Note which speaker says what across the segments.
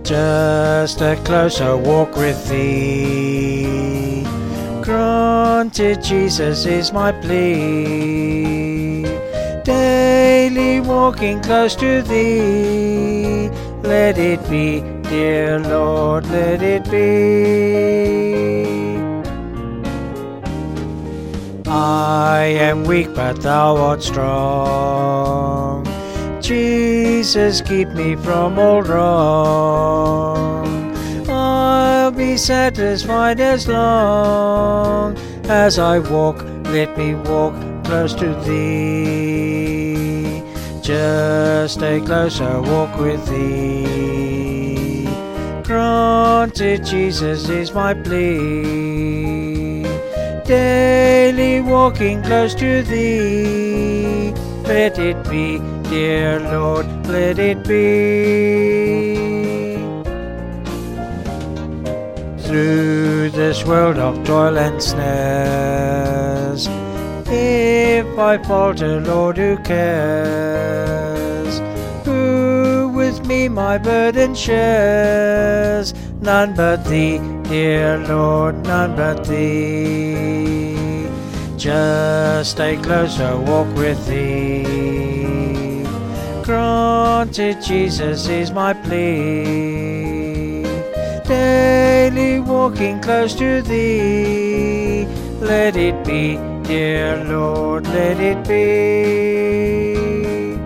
Speaker 1: just a closer walk with thee. Granted, Jesus is my plea. Daily walking close to thee. Let it be, dear Lord, let it be. I am weak, but thou art strong. Jesus, keep me from all wrong. I'll be satisfied as long as I walk. Let me walk close to thee. Just a closer walk with thee. Granted, Jesus is my plea. Daily walking close to thee. Let it be, dear Lord, let it be. Through this world of toil and snares, if I falter, Lord, who cares? Who with me my burden shares? None but thee, dear Lord, none but thee. Just a closer walk with thee. Granted, Jesus is my plea. Daily walking close to thee. Let it be, dear Lord, let it be.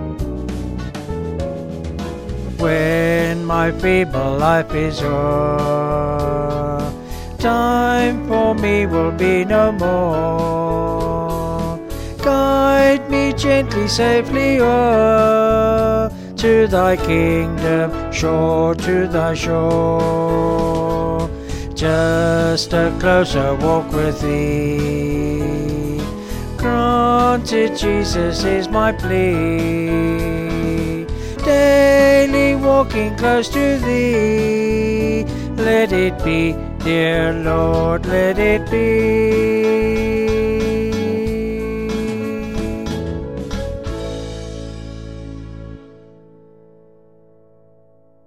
Speaker 1: When my feeble life is o'er, time for me will be no more. Guide me gently, safely o'er, to thy kingdom, shore to thy shore. Just a closer walk with thee. Granted, Jesus is my plea. Daily walking close to thee. Let it be, dear Lord, let it be.